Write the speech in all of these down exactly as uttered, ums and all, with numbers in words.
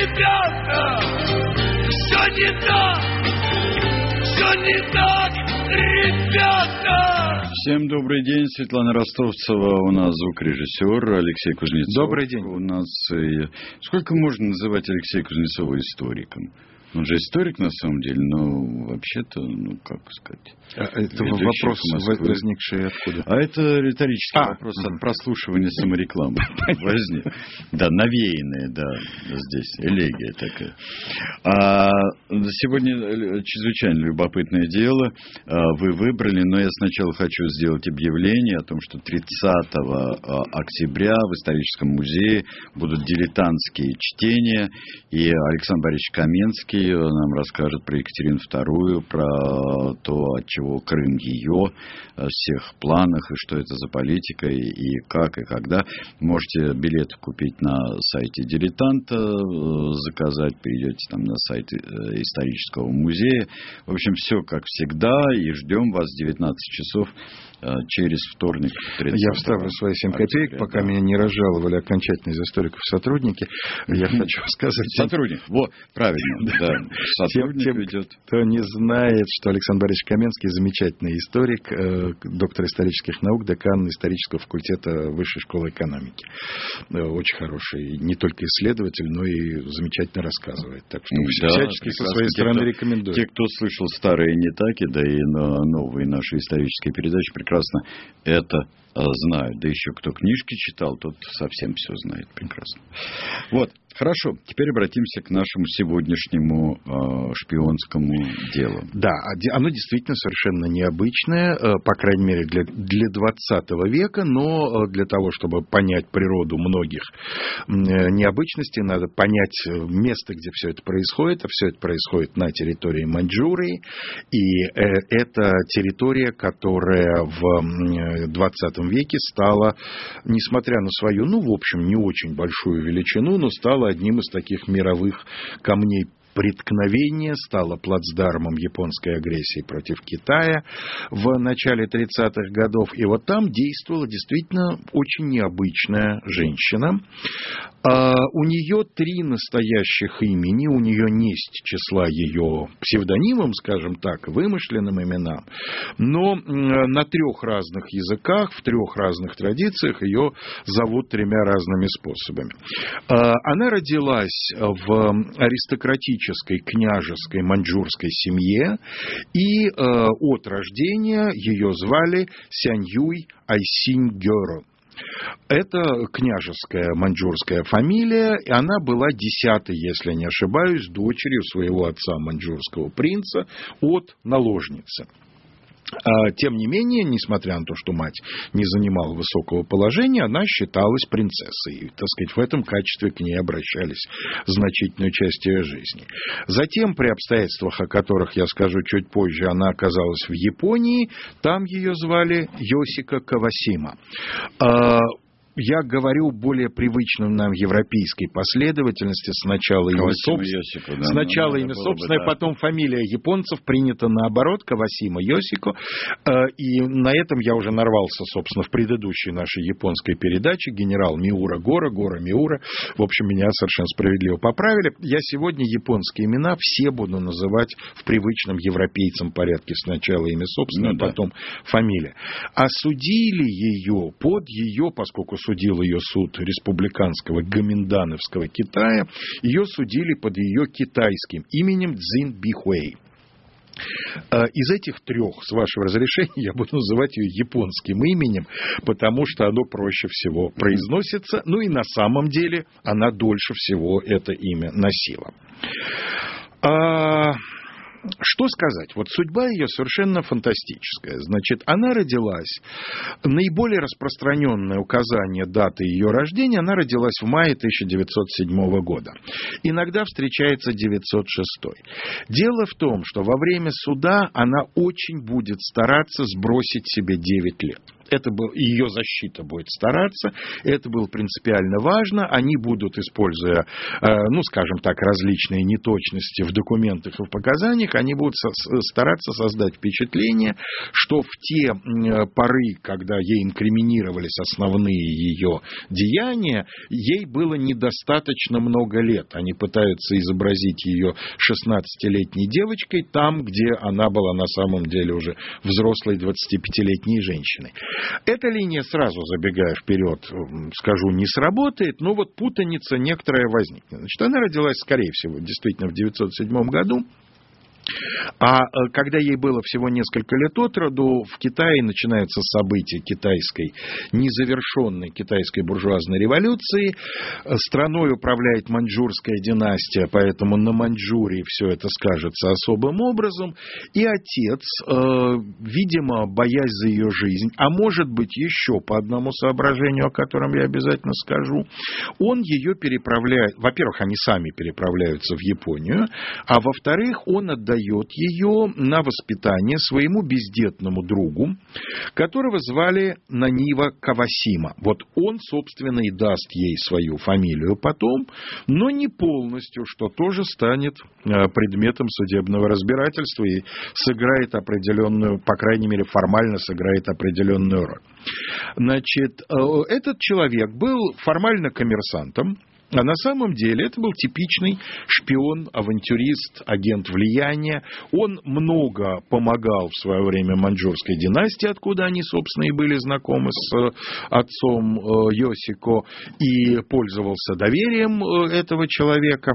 ребята, все не так, все не так, ребята. Всем добрый день. Светлана Ростовцева у нас звукорежиссер, Алексей Кузнецов. Добрый день. У нас... Сколько можно называть Алексея Кузнецова историком? Он же историк, на самом деле, но вообще-то, ну, как сказать... А это вопрос, возникший откуда? А это риторический а, вопрос от прослушивания саморекламы. Возник. Да, навеянная, да, здесь, элегия такая. А сегодня чрезвычайно любопытное дело. Вы выбрали, но я сначала хочу сделать объявление о том, что тридцатого октября в историческом музее будут дилетантские чтения, и Александр Борисович Каменский нам расскажет про Екатерину вторую, про то, от чего Крым ее, о всех планах, и что это за политика, и, и как, и когда. Можете билеты купить на сайте «Дилетанта», заказать, перейдете там на сайт исторического музея. В общем, все как всегда, и ждем вас в девятнадцать часов через вторник. Я вставлю свои семь копеек, пока да. меня не разжаловали окончательно из историков сотрудники. Я хочу сказать... Сотрудник, вот, правильно, да. Сотрудник тем, идет. Кто не знает, что Александр Борисович Каменский замечательный историк, э, доктор исторических наук, декан исторического факультета Высшей школы экономики. Э, очень хороший не только исследователь, но и замечательно рассказывает. Так что да, всячески со своей стороны те, рекомендую. Те, кто слышал старые не таки, да и новые наши исторические передачи, прекрасно это знают. Да еще кто книжки читал, тот совсем все знает прекрасно. Вот. Хорошо, теперь обратимся к нашему сегодняшнему э, шпионскому делу. Да, оно действительно совершенно необычное, э, по крайней мере, для, для двадцатого века, но для того, чтобы понять природу многих э, необычностей, надо понять место, где все это происходит, а все это происходит на территории Маньчжурии, и э, это территория, которая в двадцатом веке стала, несмотря на свою, ну, в общем, не очень большую величину, но стала одним из таких мировых камней преткновения, стала плацдармом японской агрессии против Китая в начале тридцатых годов. И вот там действовала действительно очень необычная женщина. А у нее три настоящих имени, у нее есть числа ее псевдонимам, скажем так, вымышленным именам, но на трех разных языках, в трех разных традициях ее зовут тремя разными способами. Она родилась в аристократической княжеской маньчжурской семье, и э, от рождения ее звали Сяньюй Айсинь-гёро. Это княжеская маньчжурская фамилия, и она была десятой, если не ошибаюсь, дочерью своего отца, маньчжурского принца, от наложницы. Тем не менее, несмотря на то, что мать не занимала высокого положения, она считалась принцессой. И, так сказать, в этом качестве к ней обращались значительную часть ее жизни. Затем, при обстоятельствах, о которых я скажу чуть позже, она оказалась в Японии. Там ее звали Йосико Кавасима. Я говорю более привычным нам европейской последовательности. Сначала имя, собствен... да, Сначала имя собственное, бы, да. потом фамилия японцев, принято наоборот, Кавасима Йосико. И на этом я уже нарвался, собственно, в предыдущей нашей японской передаче. Генерал Миура Гора, Гора Миура. В общем, меня совершенно справедливо поправили. Я сегодня японские имена все буду называть в привычном европейцам порядке. Сначала имя собственное, ну, да. потом фамилия. Осудили ее под ее, поскольку судил ее суд республиканского гоминдановского Китая, ее судили под ее китайским именем Цзин Бихуэй. Из этих трех, с вашего разрешения, я буду называть ее японским именем, потому что оно проще всего произносится, ну и на самом деле она дольше всего это имя носила. Что сказать? Вот судьба ее совершенно фантастическая. Значит, она родилась, наиболее распространенное указание даты ее рождения, она родилась в мае тысяча девятьсот седьмого года. Иногда встречается девятьсот шестой. Дело в том, что во время суда она очень будет стараться сбросить себе девять лет. Это был, ее защита будет стараться, это было принципиально важно. Они будут, используя, ну, скажем так, различные неточности в документах и в показаниях, они будут стараться создать впечатление, что в те поры, когда ей инкриминировались основные ее деяния, ей было недостаточно много лет. Они пытаются изобразить ее шестнадцатилетней девочкой там, где она была на самом деле уже взрослой двадцатипятилетней женщиной. Эта линия, сразу забегая вперед, скажу, не сработает, но вот путаница некоторая возникнет. Значит, она родилась, скорее всего, действительно в девятьсот седьмом году. А когда ей было всего несколько лет от роду, в Китае начинаются события китайской, незавершенной китайской буржуазной революции. Страной управляет маньчжурская династия, поэтому на Маньчжурии все это скажется особым образом. И отец, видимо, боясь за ее жизнь, а может быть еще по одному соображению, о котором я обязательно скажу, он ее переправляет, во-первых, они сами переправляются в Японию, а во-вторых, он отдает ее на воспитание своему бездетному другу, которого звали Нанива Кавасима. Вот он, собственно, и даст ей свою фамилию потом, но не полностью, что тоже станет предметом судебного разбирательства и сыграет определенную, по крайней мере, формально сыграет определенную роль. Значит, этот человек был формально коммерсантом, а на самом деле это был типичный шпион, авантюрист, агент влияния. Он много помогал в свое время маньчжурской династии, откуда они, собственно, и были знакомы с отцом Йосико, и пользовался доверием этого человека.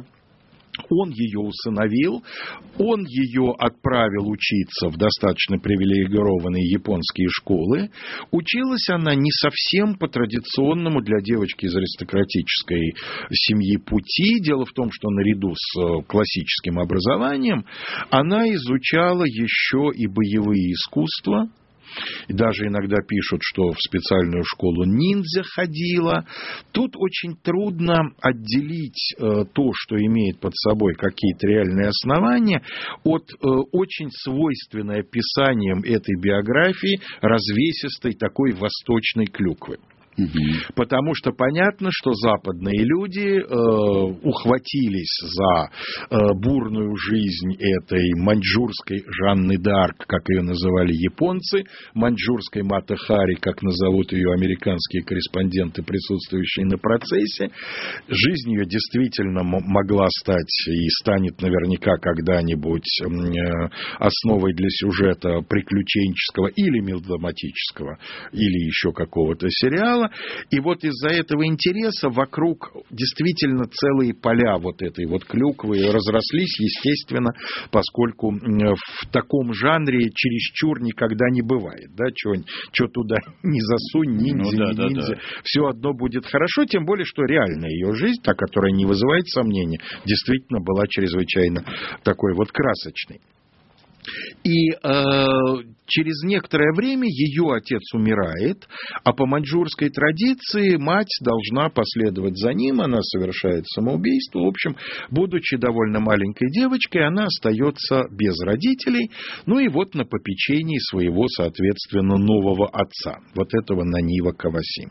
Он ее усыновил, он ее отправил учиться в достаточно привилегированные японские школы. Училась она не совсем по традиционному для девочки из аристократической семьи пути. Дело в том, что наряду с классическим образованием она изучала еще и боевые искусства. И даже иногда пишут, что в специальную школу ниндзя ходила. Тут очень трудно отделить э, то, что имеет под собой какие-то реальные основания, от э, очень свойственной описанием этой биографии развесистой такой восточной клюквы. Угу. Потому что понятно, что западные люди э, ухватились за э, бурную жизнь этой маньчжурской Жанны д'Арк, как ее называли японцы, маньчжурской Мата Хари, как назовут ее американские корреспонденты, присутствующие на процессе. Жизнь ее действительно могла стать и станет наверняка когда-нибудь э, основой для сюжета приключенческого или мелодраматического, или еще какого-то сериала. И вот из-за этого интереса вокруг действительно целые поля вот этой вот клюквы разрослись, естественно, поскольку в таком жанре чересчур никогда не бывает. Да? Что туда не засунь, ниндзя, ну, да, не ниндзя, да, да. Все одно будет хорошо, тем более, что реальная ее жизнь, та, которая не вызывает сомнений, действительно была чрезвычайно такой вот красочной. И э, через некоторое время ее отец умирает, а по маньчжурской традиции мать должна последовать за ним, она совершает самоубийство. В общем, будучи довольно маленькой девочкой, она остается без родителей, ну и вот на попечении своего, соответственно, нового отца, вот этого Нанива Кавасима.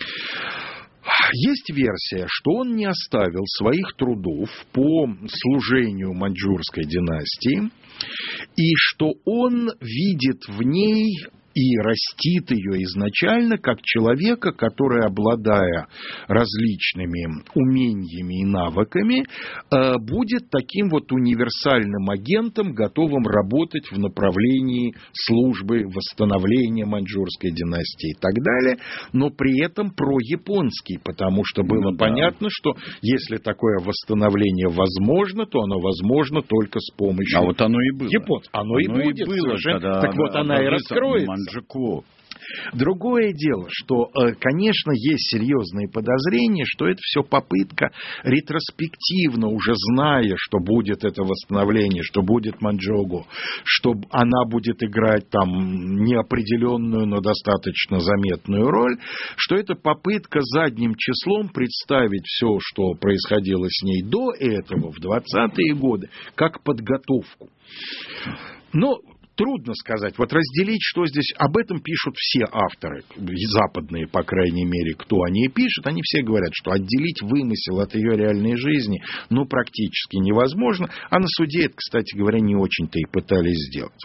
Есть версия, что он не оставил своих трудов по служению маньчжурской династии, и что он видит в ней и растит ее изначально как человека, который, обладая различными умениями и навыками, будет таким вот универсальным агентом, готовым работать в направлении службы восстановления маньчжурской династии и так далее, но при этом про-японский, потому что было ну, понятно, да. что если такое восстановление возможно, то оно возможно только с помощью а вот оно и было. японцев. Оно, оно и будет. И было, так вот она и раскроется. Другое дело, что, конечно, есть серьезные подозрения, что это все попытка ретроспективно, уже зная, что будет это восстановление, что будет Маньчжоу, что она будет играть там неопределенную, но достаточно заметную роль, что это попытка задним числом представить все, что происходило с ней до этого, в двадцатые годы, как подготовку. Но Трудно сказать. Вот разделить, что здесь... Об этом пишут все авторы, западные, по крайней мере, кто о ней пишет. Они все говорят, что отделить вымысел от ее реальной жизни, ну, практически невозможно. А на суде это, кстати говоря, не очень-то и пытались сделать.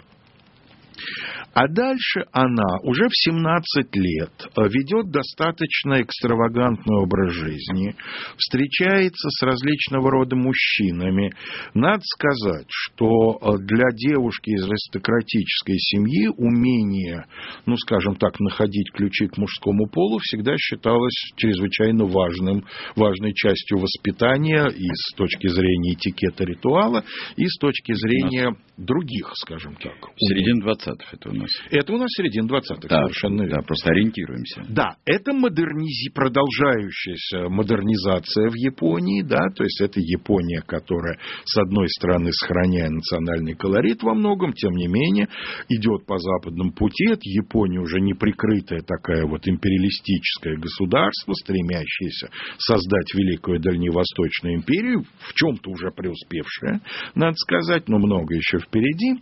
А дальше она уже в семнадцать лет ведет достаточно экстравагантный образ жизни, встречается с различного рода мужчинами. Надо сказать, что для девушки из аристократической семьи умение, ну, скажем так, находить ключи к мужскому полу всегда считалось чрезвычайно важным, важной частью воспитания и с точки зрения этикета, ритуала, и с точки зрения других, скажем так. Середина двадцатых это у нас. Это у нас середина двадцатых, да, совершенно верно. Да, просто ориентируемся. Да, это модернизи... продолжающаяся модернизация в Японии, да, то есть это Япония, которая, с одной стороны, сохраняя национальный колорит во многом, тем не менее, идет по западному пути. Это Япония уже неприкрытая такая вот империалистическое государство, стремящееся создать великую Дальневосточную империю, в чем-то уже преуспевшая, надо сказать, но много еще впереди.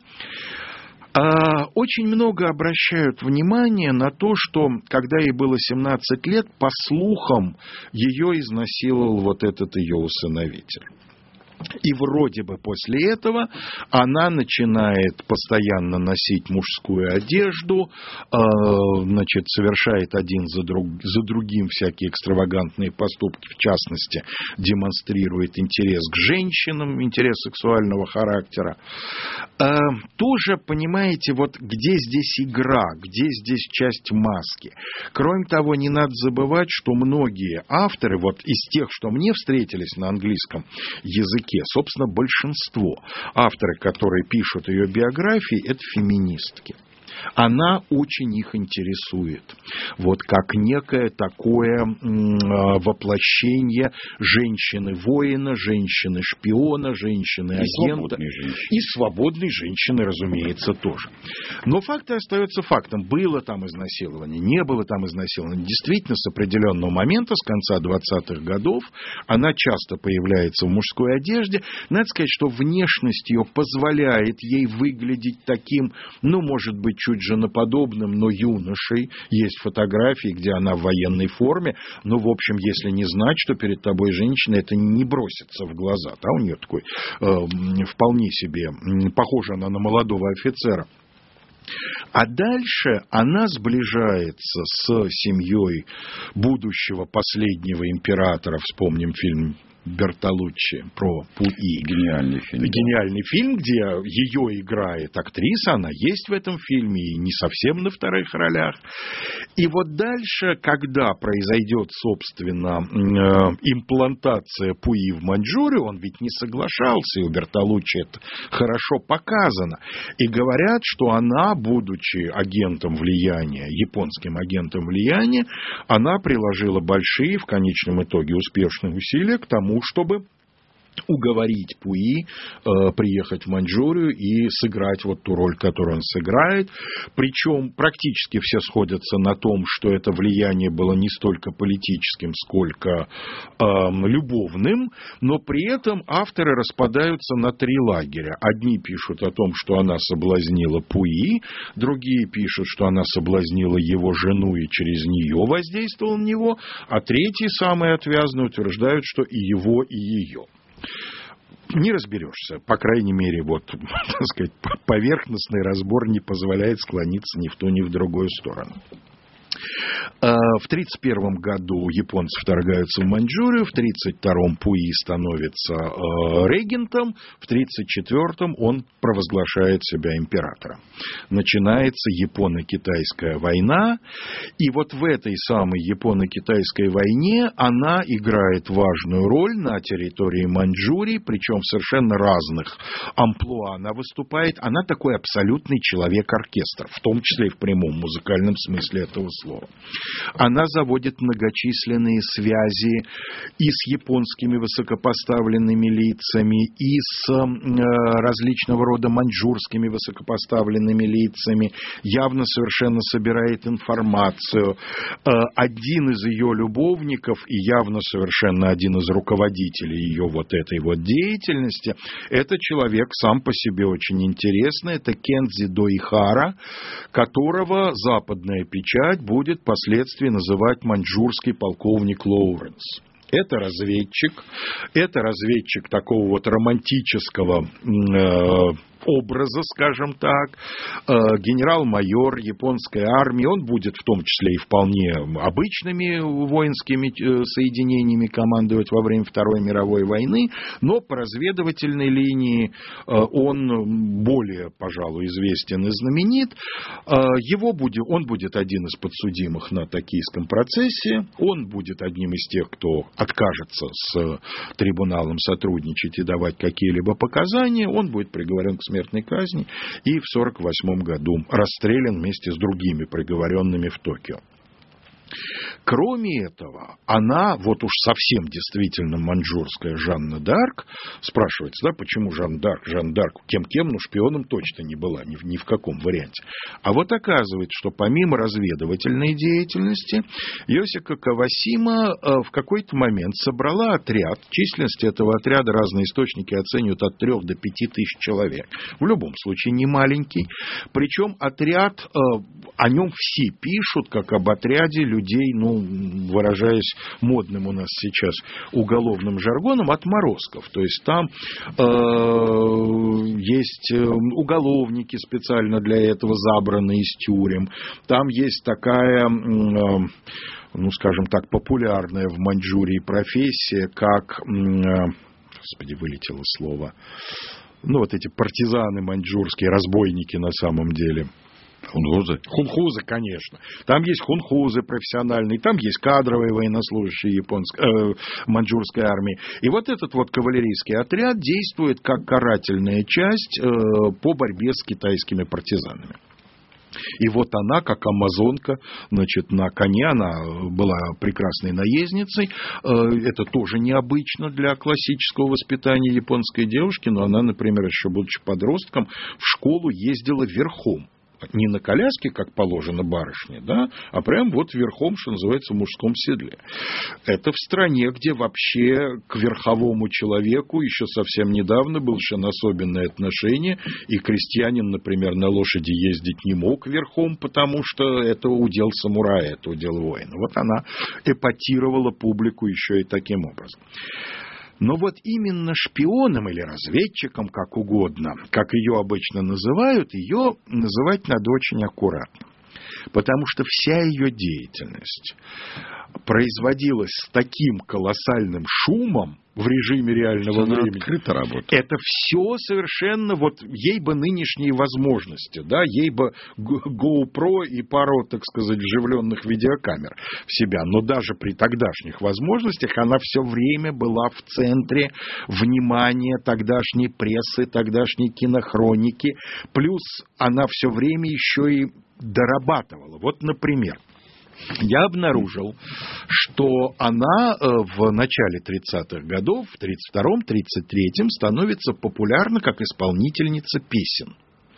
Очень много обращают внимание на то, что, когда ей было семнадцать лет, по слухам, ее изнасиловал вот этот ее усыновитель. И вроде бы после этого она начинает постоянно носить мужскую одежду, э, значит, совершает один за, друг, за другим всякие экстравагантные поступки, в частности, демонстрирует интерес к женщинам, интерес сексуального характера. Э, тоже, понимаете, вот где здесь игра, где здесь часть маски. Кроме того, не надо забывать, что многие авторы, вот из тех, что мне встретились на английском языке, собственно, большинство авторы, которые пишут ее биографии, это феминистки. Она очень их интересует. Вот как некое такое воплощение женщины-воина, женщины-шпиона, женщины-агента. И свободной женщины, разумеется, тоже. Но факт остается фактом. Было там изнасилование, не было там изнасилования. Действительно, с определенного момента, с конца двадцатых годов, она часто появляется в мужской одежде. Надо сказать, что внешность ее позволяет ей выглядеть таким, ну, может быть, чуть женоподобным, но юношей. Есть фотографии, где она в военной форме. Но, в общем, если не знать, что перед тобой женщина, это не бросится в глаза. Да? У нее такой э, вполне себе, похожа она на молодого офицера. А дальше она сближается с семьей будущего последнего императора. Вспомним фильм Бертолуччи про Пуи. Гениальный фильм. Гениальный фильм, где ее играет актриса, она есть в этом фильме и не совсем на вторых ролях. И вот дальше, когда произойдет, собственно, имплантация Пуи в Маньчжурию, он ведь не соглашался, и у Бертолуччи это хорошо показано. И говорят, что она, будучи агентом влияния, японским агентом влияния, она приложила большие, в конечном итоге успешные усилия к тому, чтобы уговорить Пуи э, приехать в Маньчжурию и сыграть вот ту роль, которую он сыграет. Причем практически все сходятся на том, что это влияние было не столько политическим, сколько э, любовным, но при этом авторы распадаются на три лагеря. Одни пишут о том, что она соблазнила Пуи, другие пишут, что она соблазнила его жену и через нее воздействовала на него, а третьи, самые отвязные, утверждают, что и его, и ее. Не разберешься. По крайней мере, вот, так сказать, поверхностный разбор не позволяет склониться ни в ту, ни в другую сторону. В тридцать первом году японцы вторгаются в Маньчжурию, в тридцать втором Пуи становится регентом, в тридцать четвертом он провозглашает себя императором. Начинается Японо-Китайская война, и вот в этой самой Японо-Китайской войне она играет важную роль на территории Маньчжурии, причем в совершенно разных амплуа она выступает. Она такой абсолютный человек-оркестр, в том числе и в прямом музыкальном смысле этого слова. словом. Она заводит многочисленные связи и с японскими высокопоставленными лицами, и с э, различного рода маньчжурскими высокопоставленными лицами, явно совершенно собирает информацию. Э, один из ее любовников и явно совершенно один из руководителей ее вот этой вот деятельности, это человек сам по себе очень интересный, это Кензи Доихара, которого западная печать будет впоследствии называть маньчжурский полковник Лоуренс. Это разведчик, это разведчик такого вот романтического э, образа, скажем так, э, генерал-майор японской армии. Он будет в том числе и вполне обычными воинскими э, соединениями командовать во время Второй мировой войны, но по разведывательной линии э, он более, пожалуй, известен и знаменит. Э, его будет, он будет один из подсудимых на токийском процессе, он будет одним из тех, кто откажется с трибуналом сотрудничать и давать какие-либо показания, он будет приговорен к смертной казни и в сорок восьмом году расстрелян вместе с другими приговоренными в Токио. Кроме этого, она, вот уж совсем действительно маньчжурская Жанна д'Арк, спрашивается, да, почему Жанна д'Арк, Жанна д'Арк, кем-кем, ну, шпионом точно не была, ни в, ни в каком варианте. А вот оказывается, что помимо разведывательной деятельности, Йосика Кавасима э, в какой-то момент собрала отряд, численность этого отряда разные источники оценивают от трёх до пяти тысяч человек, в любом случае не маленький, причем отряд, э, о нем все пишут, как об отряде людей, ну, выражаясь модным у нас сейчас уголовным жаргоном, отморозков. То есть там э, есть уголовники специально для этого забранные из тюрем. Там есть такая, э, ну, скажем так, популярная в Маньчжурии профессия, как, э, господи, вылетело слово, ну, вот эти партизаны маньчжурские, разбойники на самом деле. Хунхузы? Хунхузы, конечно. Там есть хунхузы профессиональные, там есть кадровые военнослужащие японской, э, маньчжурской армии. И вот этот вот кавалерийский отряд действует как карательная часть э, по борьбе с китайскими партизанами. И вот она, как амазонка, значит, на коне, она была прекрасной наездницей. Это тоже необычно для классического воспитания японской девушки, но она, например, еще будучи подростком, в школу ездила верхом. Не на коляске, как положено барышне, да, а прям вот верхом, что называется, в мужском седле. Это в стране, где вообще к верховому человеку еще совсем недавно было совершенно особенное отношение, и крестьянин, например, на лошади ездить не мог верхом, потому что это удел самурая, это удел воина. Вот она эпатировала публику еще и таким образом. Но вот именно шпионом или разведчиком, как угодно, как ее обычно называют, ее называть надо очень аккуратно. Потому что вся ее деятельность производилась с таким колоссальным шумом в режиме реального Она времени. Открыто работает. Это все совершенно, вот ей бы нынешние возможности, да, ей бы GoPro и пару, так сказать, вживленных видеокамер в себя. Но даже при тогдашних возможностях она все время была в центре внимания тогдашней прессы, тогдашней кинохроники. Плюс она все время еще и дорабатывала. Вот, например, я обнаружил, что она в начале тридцатых годов, в тридцать втором — тридцать третьем, становится популярна как исполнительница песен.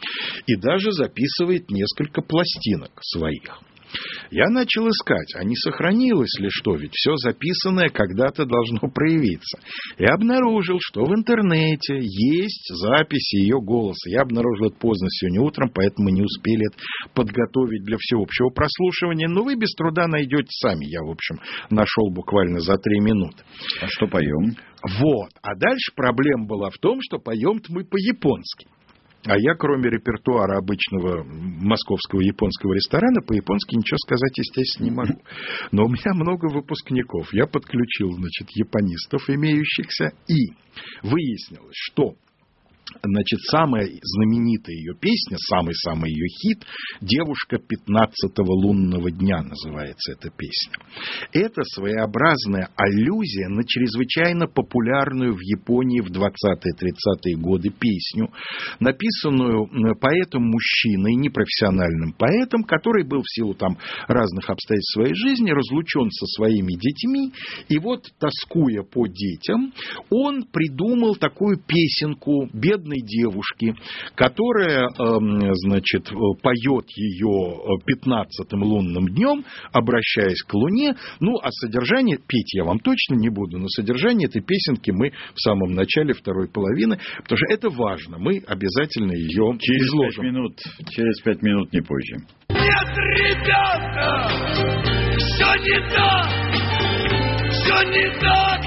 И даже записывает несколько пластинок своих. Я начал искать, а не сохранилось ли что, ведь все записанное когда-то должно проявиться. И обнаружил, что в интернете есть записи ее голоса. Я обнаружил это поздно сегодня утром, поэтому мы не успели это подготовить для всеобщего прослушивания. Но вы без труда найдете сами. Я, в общем, нашел буквально за три минуты. А что поем? Вот. А дальше проблема была в том, что поем-то мы по-японски. А я, кроме репертуара обычного московского японского ресторана, по-японски ничего сказать, естественно, не могу. Но у меня много выпускников. Я подключил, значит, японистов имеющихся, и выяснилось, что Значит, самая знаменитая ее песня, самый-самый ее хит «Девушка пятнадцатого лунного дня» называется эта песня. Это своеобразная аллюзия на чрезвычайно популярную в Японии в двадцатые-тридцатые годы песню, написанную поэтом-мужчиной, непрофессиональным поэтом, который был в силу там разных обстоятельств своей жизни разлучен со своими детьми, и вот, тоскуя по детям, он придумал такую песенку бедной девушки, которая, значит, поет ее пятнадцатым лунным днем, обращаясь к Луне. Ну, а содержание, петь я вам точно не буду, но содержание этой песенки мы в самом начале второй половины, потому что это важно, мы обязательно ее через изложим. Пять минут, через пять минут, не позже. Нет, ребята, все не так, все не так,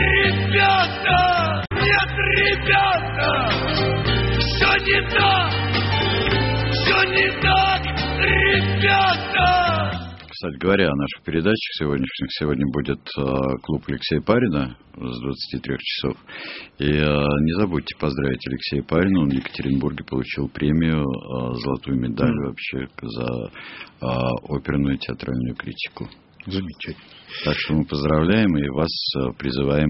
ребята. Нет, ребята, все не так, все не так, ребята. Кстати говоря, о наших передачах сегодняшних, сегодня будет э, клуб Алексея Парина с двадцати трёх часов. И э, не забудьте поздравить Алексея Парина, он в Екатеринбурге получил премию, э, золотую медаль mm. вообще за э, оперную и театральную критику. Замечательно. Так что мы поздравляем и вас э, призываем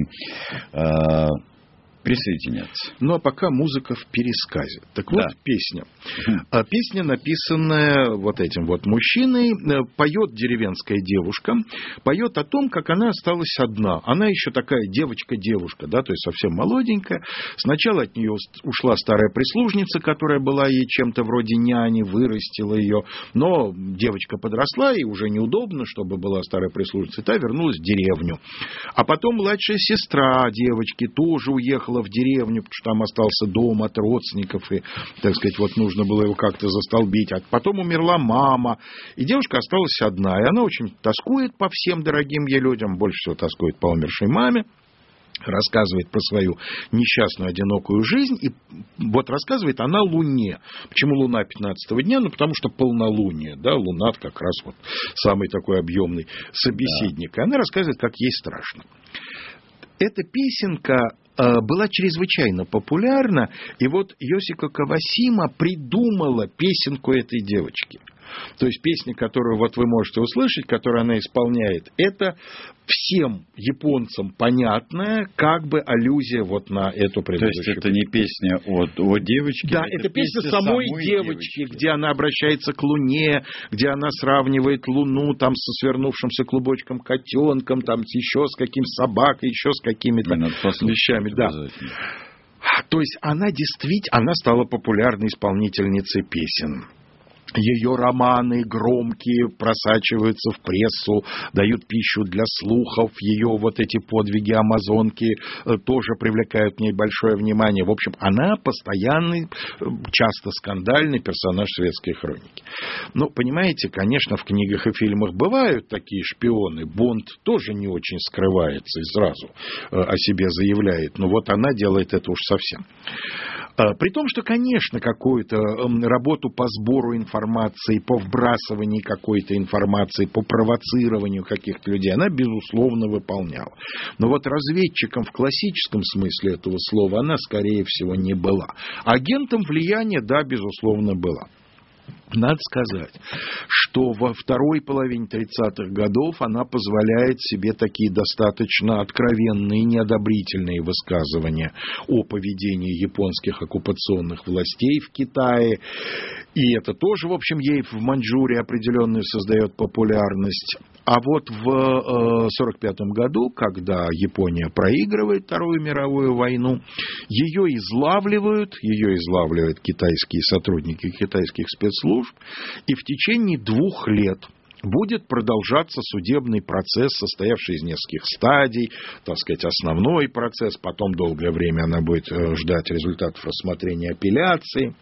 э, присоединяться. Ну, а пока музыка в пересказе. Так да. вот, песня. А песня, написанная вот этим вот мужчиной, поет деревенская девушка, поет о том, как она осталась одна. Она еще такая девочка-девушка, да, то есть совсем молоденькая. Сначала от нее ушла старая прислужница, которая была ей чем-то вроде няни, вырастила ее. Но девочка подросла, и уже неудобно, чтобы была старая прислужница. И та вернулась в деревню. А потом младшая сестра девочки тоже уехала в деревню, потому что там остался дом от родственников, и, так сказать, вот нужно было его как-то застолбить. А потом умерла мама, и девушка осталась одна, и она очень тоскует по всем дорогим ей людям, больше всего тоскует по умершей маме, рассказывает про свою несчастную, одинокую жизнь, и вот рассказывает она Луне. Почему Луна пятнадцатого дня? Ну, потому что полнолуние, да, Луна как раз вот самый такой объемный собеседник. Да. И она рассказывает, как ей страшно. Эта песенка была чрезвычайно популярна, и вот Йосико Кавасима придумала песенку этой девочки. То есть песня, которую вот вы можете услышать, которую она исполняет, это всем японцам понятная, как бы аллюзия вот на эту предыдущую. То есть это не песня о, о девочке? Да, это, это песня, песня самой, самой девочки, девочки, где она обращается к Луне, где она сравнивает Луну там со свернувшимся клубочком котенком, там еще с каким собакой, еще с какими-то вещами. Да. То есть она действительно, она стала популярной исполнительницей песен. Ее романы громкие просачиваются в прессу, дают пищу для слухов. Ее вот эти подвиги амазонки тоже привлекают к ней большое внимание. В общем, она постоянный, часто скандальный персонаж светской хроники. Ну, понимаете, конечно, в книгах и фильмах бывают такие шпионы. Бонд тоже не очень скрывается и сразу о себе заявляет. Но вот она делает это уж совсем. При том, что, конечно, какую-то работу по сбору информации, по вбрасыванию какой-то информации, по провоцированию каких-то людей она, безусловно, выполняла. Но вот разведчиком в классическом смысле этого слова она, скорее всего, не была. Агентом влияния, да, безусловно, была. Надо сказать, что во второй половине тридцатых годов она позволяет себе такие достаточно откровенные, неодобрительные высказывания о поведении японских оккупационных властей в Китае. И это тоже, в общем, ей в Маньчжурии определенную создает популярность. А вот в сорок пятом году, когда Япония проигрывает Вторую мировую войну, ее излавливают, ее излавливают китайские сотрудники китайских спецслужб, и в течение двух лет будет продолжаться судебный процесс, состоявший из нескольких стадий, так сказать, основной процесс, потом долгое время она будет ждать результатов рассмотрения апелляции.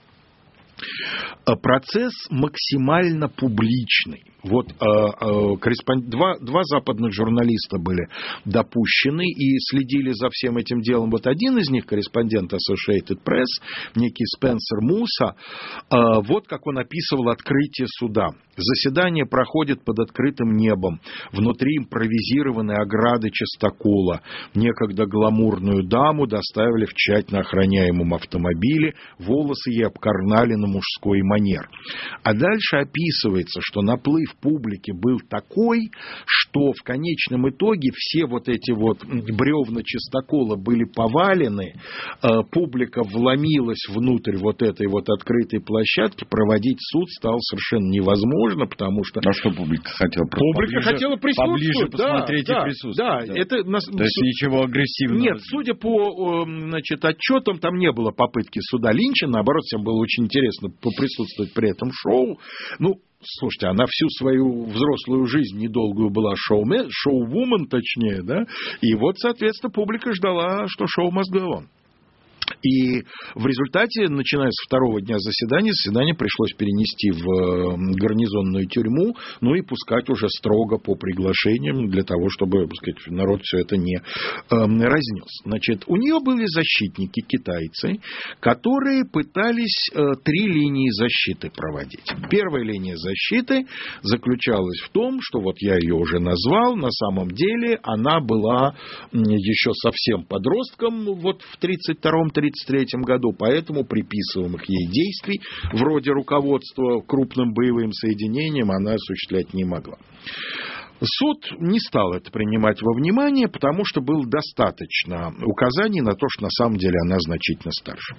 Процесс максимально публичный. Вот э, э, корреспонд... два, два западных журналиста были допущены и следили за всем этим делом. Вот один из них, корреспондент Associated Press, некий Спенсер Муса, э, вот как он описывал открытие суда. Заседание проходит под открытым небом. Внутри импровизированной ограды частокола. Некогда гламурную даму доставили в тщательно охраняемом автомобиле, волосы ей обкорнали на мужской манер. А дальше описывается, что наплыв публики был такой, что в конечном итоге все вот эти вот бревна частокола были повалены, публика вломилась внутрь вот этой вот открытой площадки, проводить суд стало совершенно невозможно, потому что... А что публика хотела? Публика поближе, хотела присутствовать. Поближе посмотреть да, и присутствовать. Да, да. Это, то есть ничего агрессивного? Нет, судя по, значит, отчетам, там не было попытки суда Линча, наоборот, всем было очень интересно поприсутствовать при этом шоу. Ну, слушайте, она всю свою взрослую жизнь недолгую была шоумен, шоу-вумен, точнее, да, и вот, соответственно, публика ждала, что шоу must go on. И в результате, начиная с второго дня заседания, заседание пришлось перенести в гарнизонную тюрьму, ну и пускать уже строго по приглашениям, для того, чтобы, так сказать, народ все это не э, разнес. Значит, у нее были защитники, китайцы, которые пытались э, три линии защиты проводить. Первая линия защиты заключалась в том, что вот я ее уже назвал, на самом деле она была еще совсем подростком вот в тридцать втором — тридцать третьем году, поэтому приписываемых ей действий, вроде руководства крупным боевым соединением, она осуществлять не могла. Суд не стал это принимать во внимание, потому что было достаточно указаний на то, что на самом деле она значительно старше.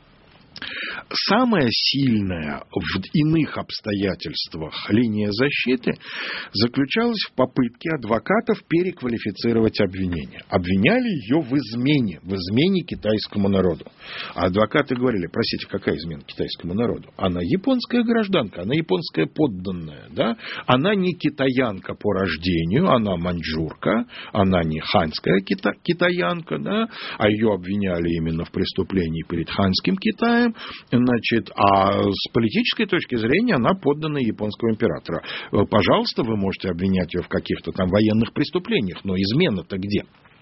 Самая сильная в иных обстоятельствах линия защиты заключалась в попытке адвокатов переквалифицировать обвинение. Обвиняли ее в измене, в измене китайскому народу. А адвокаты говорили: простите, какая измена китайскому народу? Она японская гражданка, она японская подданная, да? Она не китаянка по рождению, она маньчжурка, она не ханьская кита- китаянка, да? А ее обвиняли именно в преступлении перед ханьским Китаем. Значит, а с политической точки зрения она подданная японского императора. Пожалуйста, вы можете обвинять ее в каких-то там военных преступлениях, но измена-то где?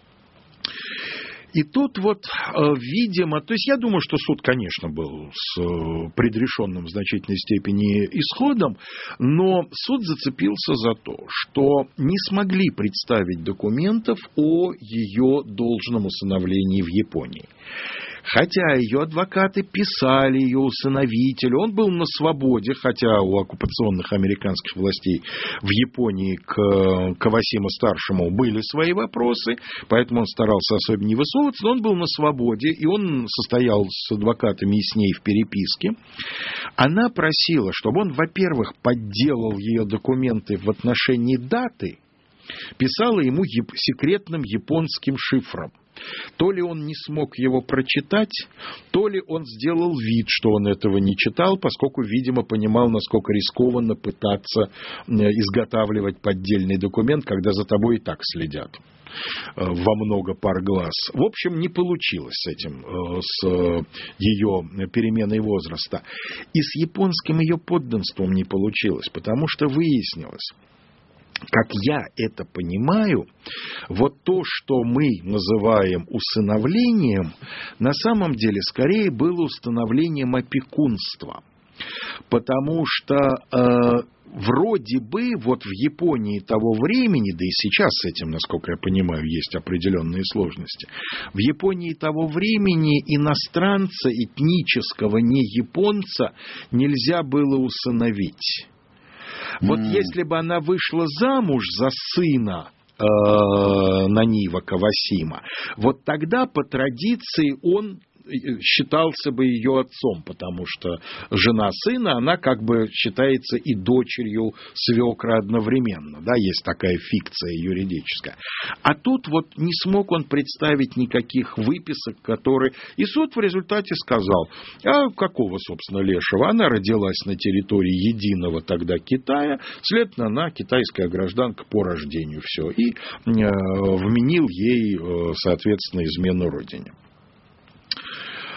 И тут вот, видимо, то есть я думаю, что суд, конечно, был с предрешенным в значительной степени исходом, но суд зацепился за то, что не смогли представить документов о ее должном усыновлении в Японии. Хотя ее адвокаты писали ее усыновителю, он был на свободе, хотя у оккупационных американских властей в Японии к Кавасима-старшему были свои вопросы, поэтому он старался особо не высовываться, но он был на свободе, и он состоял с адвокатами и с ней в переписке. Она просила, чтобы он, во-первых, подделал ее документы в отношении даты, писала ему секретным японским шифром. То ли он не смог его прочитать, то ли он сделал вид, что он этого не читал, поскольку, видимо, понимал, насколько рискованно пытаться изготавливать поддельный документ, когда за тобой и так следят во много пар глаз. В общем, не получилось с этим, с ее переменой возраста. И с японским ее подданством не получилось, потому что выяснилось, как я это понимаю, вот то, что мы называем усыновлением, на самом деле скорее было установлением опекунства. Потому что э, вроде бы вот в Японии того времени, да и сейчас с этим, насколько я понимаю, есть определенные сложности, в Японии того времени иностранца, этнического не японца, нельзя было усыновить. Вот mm. если бы она вышла замуж за сына э, Нанива Кавасима, вот тогда по традиции он считался бы ее отцом, потому что жена сына, она как бы считается и дочерью свекра одновременно, да, есть такая фикция юридическая. А тут вот не смог он представить никаких выписок, которые... И суд в результате сказал: а какого, собственно, лешего? Она родилась на территории единого тогда Китая, следовательно, она китайская гражданка по рождению, все, и э, вменил ей, э, соответственно, измену родине.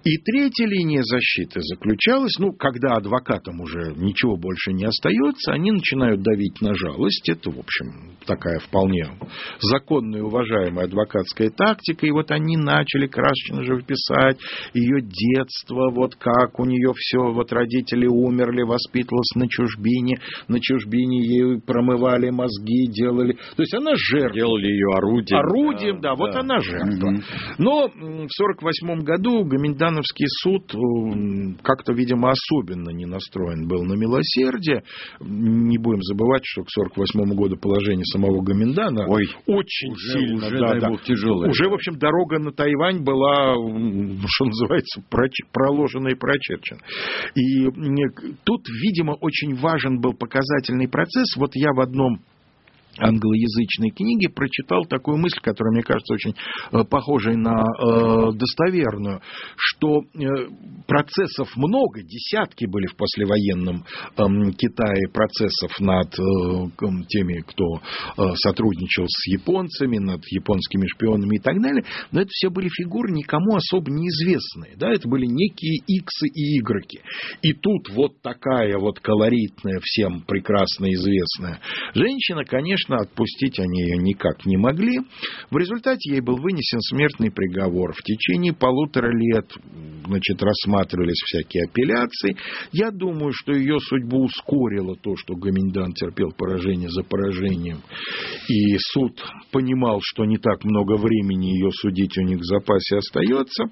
И третья линия защиты заключалась, ну, когда адвокатам уже ничего больше не остается, они начинают давить на жалость. Это, в общем, такая вполне законная и уважаемая адвокатская тактика. И вот они начали красочно же писать ее детство, вот как у нее все, вот родители умерли, воспитывалась на чужбине, на чужбине ей промывали мозги, делали... То есть она жертва. Делали ее орудием. Орудием, да, да, да. вот она жертва. Угу. Но в сорок восьмом году Гоминдановский суд как-то, видимо, особенно не настроен был на милосердие. Не будем забывать, что к сорок восьмому году положение самого Гоминдана Ой, очень уже, сильно... Уже, да, дай да, бог, тяжелое. Уже, в общем, дорога на Тайвань была, что называется, проложена и прочерчена. И тут, видимо, очень важен был показательный процесс. Вот я в одном англоязычной книге прочитал такую мысль, которая, мне кажется, очень похожей на э, достоверную, что э, процессов много, десятки были в послевоенном э, Китае процессов над э, теми, кто э, сотрудничал с японцами, над японскими шпионами и так далее, но это все были фигуры никому особо неизвестные, да, это были некие иксы и игреки. И тут вот такая вот колоритная, всем прекрасно известная женщина, конечно, отпустить они ее никак не могли. В результате ей был вынесен смертный приговор. В течение полутора лет, значит, рассматривались всякие апелляции. Я думаю, что ее судьбу ускорило то, что Гоминьдан терпел поражение за поражением. И суд понимал, что не так много времени ее судить у них в запасе остается.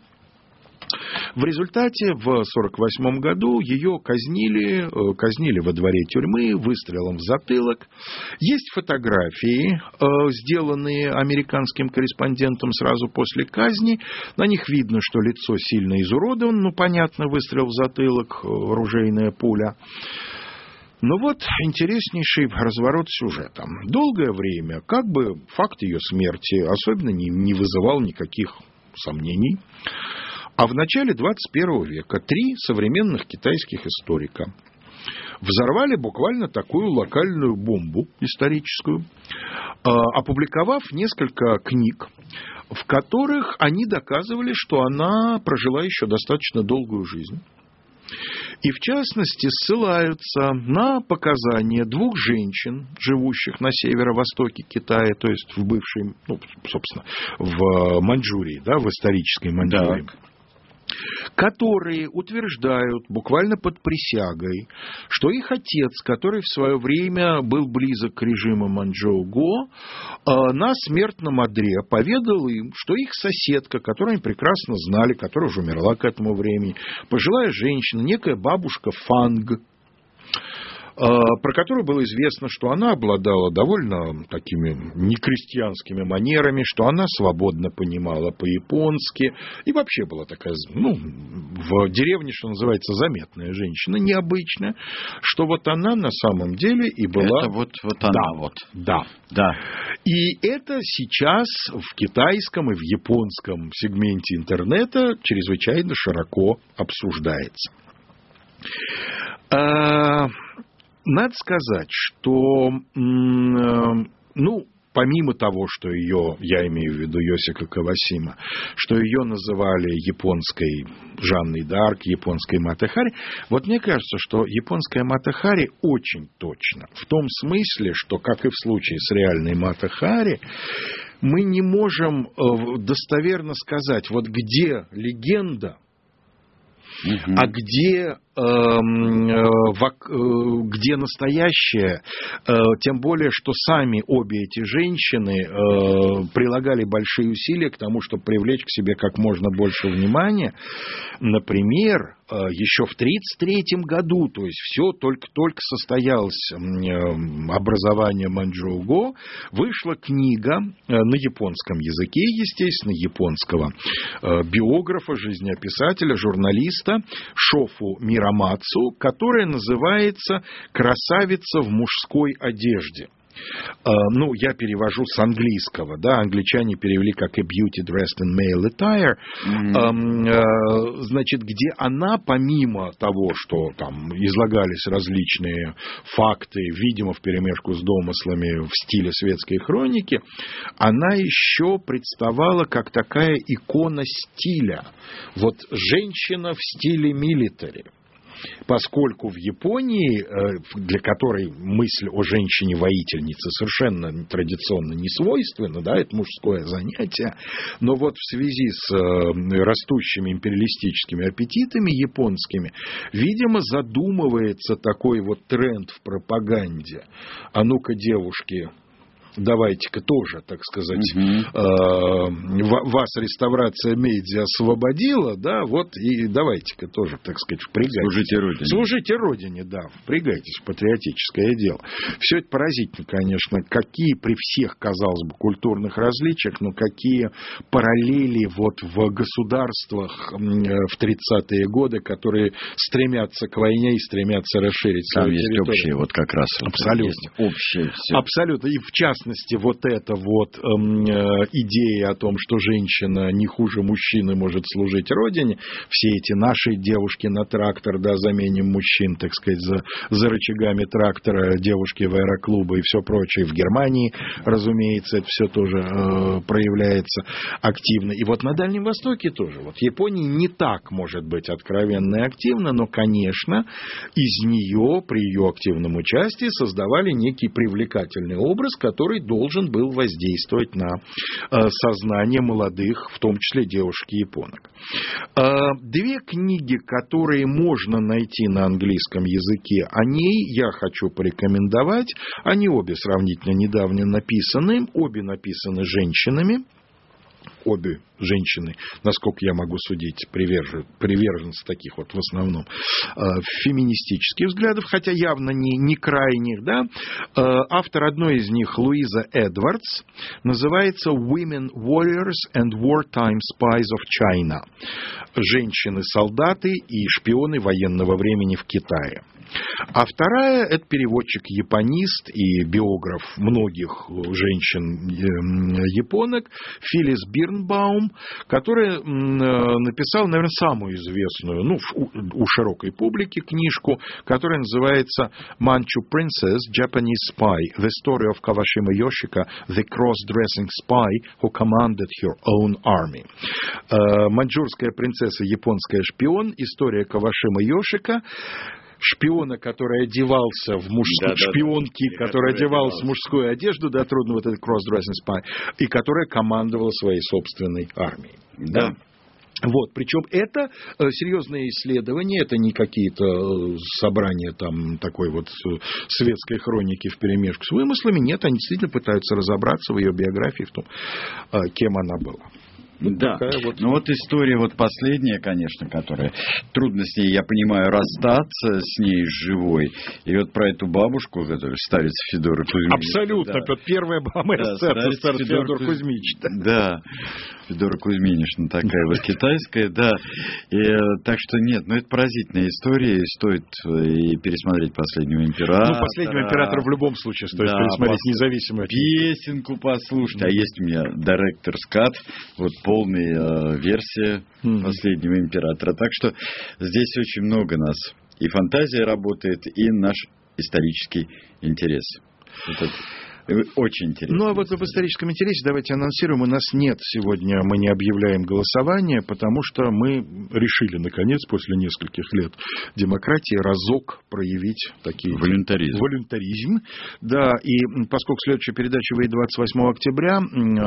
В результате в сорок восьмом году ее казнили, казнили во дворе тюрьмы выстрелом в затылок. Есть фотографии, сделанные американским корреспондентом сразу после казни. На них видно, что лицо сильно изуродовано, ну, понятно, выстрел в затылок, ружейная пуля. Но вот интереснейший разворот сюжета. Долгое время как бы факт ее смерти особенно не, не вызывал никаких сомнений. А в начале двадцать первого века три современных китайских историка взорвали буквально такую локальную бомбу историческую, опубликовав несколько книг, в которых они доказывали, что она прожила еще достаточно долгую жизнь. И, в частности, ссылаются на показания двух женщин, живущих на северо-востоке Китая, то есть в бывшей, ну, собственно, в Маньчжурии, да, в исторической Маньчжурии. Так. Которые утверждают, буквально под присягой, что их отец, который в свое время был близок к режиму Маньчжоу-Го, на смертном одре поведал им, что их соседка, которую они прекрасно знали, которая уже умерла к этому времени, пожилая женщина, некая бабушка Фанг, про которую было известно, что она обладала довольно такими некрестьянскими манерами, что она свободно понимала по-японски и вообще была такая, ну, в деревне, что называется, заметная женщина, необычная, что вот она на самом деле и была... Это вот, вот она да, вот. Да. Да. И это сейчас в китайском и в японском сегменте интернета чрезвычайно широко обсуждается. Надо сказать, что, ну, помимо того, что ее, я имею в виду Йосика Кавасима, что ее называли японской Жанной д'Арк, японской Мата Хари, вот мне кажется, что японская Мата Хари очень точно. В том смысле, что, как и в случае с реальной Мата Хари, мы не можем достоверно сказать, вот где легенда, угу. а где... где настоящее, тем более, что сами обе эти женщины прилагали большие усилия к тому, чтобы привлечь к себе как можно больше внимания. Например, еще в тридцать третьем году, то есть все только-только состоялось образование Маньчжоу-Го, вышла книга на японском языке, естественно, японского биографа, жизнеописателя, журналиста Шофу Мирамацу, которая называется «Красавица в мужской одежде». Ну, я перевожу с английского, да, англичане перевели как «A beauty dressed in male attire», mm-hmm. значит, где она, помимо того, что там излагались различные факты, видимо, вперемешку с домыслами в стиле светской хроники, она еще представала как такая икона стиля. Вот женщина в стиле милитари. Поскольку в Японии, для которой мысль о женщине-воительнице совершенно традиционно не свойственна, да, это мужское занятие, но вот в связи с растущими империалистическими аппетитами японскими, видимо, задумывается такой вот тренд в пропаганде. А ну-ка, девушки, давайте-ка тоже, так сказать, угу. э, вас реставрация Мэйдзи освободила, да, вот и давайте-ка тоже, так сказать, впрягайтесь. Служите Родине. Служите Родине, да, впрягайтесь в патриотическое дело. Все это поразительно, конечно, какие при всех, казалось бы, культурных различиях, но какие параллели вот в государствах в тридцатые годы, которые стремятся к войне и стремятся расширить Там свою есть территорию. общее, вот как раз. Абсолютно. Есть общее все. Абсолютно. И в частности, вот эта вот э, идея о том, что женщина не хуже мужчины может служить Родине, все эти наши девушки на трактор, да, заменим мужчин, так сказать, за, за рычагами трактора, девушки в аэроклубы и все прочее. В Германии, разумеется, это все тоже э, проявляется активно. И вот на Дальнем Востоке тоже. Вот в Японии не так, может быть, откровенно и активно, но, конечно, из нее при ее активном участии создавали некий привлекательный образ, который должен был воздействовать на э, сознание молодых, в том числе девушек-японок. Э, две книги, которые можно найти на английском языке, о ней я хочу порекомендовать. Они обе сравнительно недавно написаны, обе написаны женщинами. Обе женщины, насколько я могу судить, привержен, приверженцы таких вот в основном э, феминистических взглядов, хотя явно не, не крайних, да. Э, автор одной из них, Луиза Эдвардс, называется «Women Warriors and Wartime Spies of China». Женщины-солдаты и шпионы военного времени в Китае. А вторая – это переводчик-японист и биограф многих женщин-японок Филлис Бирнбаум, которая написала, наверное, самую известную, ну, у широкой публики книжку, которая называется «Manchu Princess, Japanese Spy, The Story of Kawashima Yoshika, the Cross-Dressing Spy who Commanded Her Own Army». Маньчжурская принцесса, японская шпион, история Кавашима Йошика, шпиона, который одевался в мужскую, да, шпионки, да, да, который одевался в мужскую одежду, да, трудно вот этот cross-dressing spy, и которая командовала своей собственной армией. Да. Да. Вот, причем это серьезные исследования, это не какие-то собрания там такой вот светской хроники вперемешку с вымыслами, нет, они действительно пытаются разобраться в ее биографии, в том, кем она была. Вот да, вот. Ну вот история вот последняя, конечно, которая трудно с ней, я понимаю, расстаться с ней живой. И вот про эту бабушку, которая старец Федора Кузьмич. Абсолютно, да. Это первая моя да, старец, старец Федор, Федор Кузьмич. Да. да, Федора Кузьминишна такая вот китайская, да. И, так что нет, ну это поразительная история, и стоит и пересмотреть «Последнего императора». Ну, «Последнего императора» в любом случае стоит да, пересмотреть, пос... независимо от песенку послушать. А есть у меня Director's Cut, вот полная э, версия mm-hmm. «Последнего императора». Так что здесь очень много нас. И фантазия работает, и наш исторический интерес. Это очень интересно. Ну, а вот об историческом интересе давайте анонсируем. У нас нет сегодня, мы не объявляем голосование, потому что мы решили, наконец, после нескольких лет демократии, разок проявить такие... Волюнтаризм. Волюнтаризм. Да, и поскольку следующая передача выйдет двадцать восьмого октября,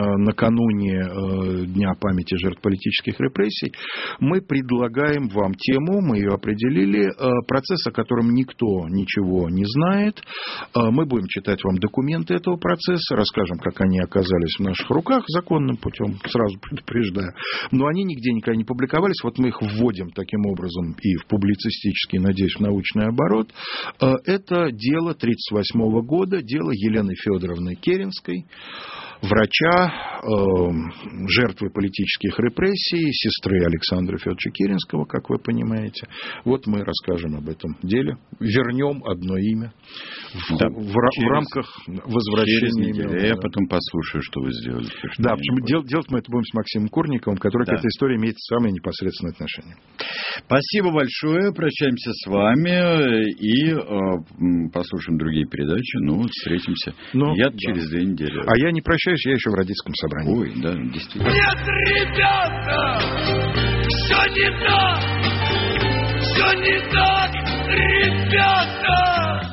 накануне Дня памяти жертв политических репрессий, мы предлагаем вам тему, мы ее определили, процесс, о котором никто ничего не знает. Мы будем читать вам документы этого процесса, расскажем, как они оказались в наших руках законным путем, сразу предупреждаю. Но они нигде никогда не публиковались. Вот мы их вводим таким образом и в публицистический, надеюсь, в научный оборот. Это дело тридцать восьмого года, дело Елены Федоровны Керенской, врача, э, жертвы политических репрессий, сестры Александра Федоровича Керенского, как вы понимаете. Вот мы расскажем об этом деле. Вернем одно имя в, да, в, в рамках возвращения возвращение через неделю. имел, Я да. потом послушаю, что вы сделали. Что Да, почему дел, делать мы это будем с Максимом Курниковым, который да. к этой истории имеет самое непосредственное отношение. Спасибо большое. Прощаемся с вами и э, послушаем другие передачи. Ну, вот встретимся. Ну, я да. через две недели. А я не прощаюсь, я еще в родительском собрании. Ой, да, действительно. Нет, ребята, все не так, все не так, ребята.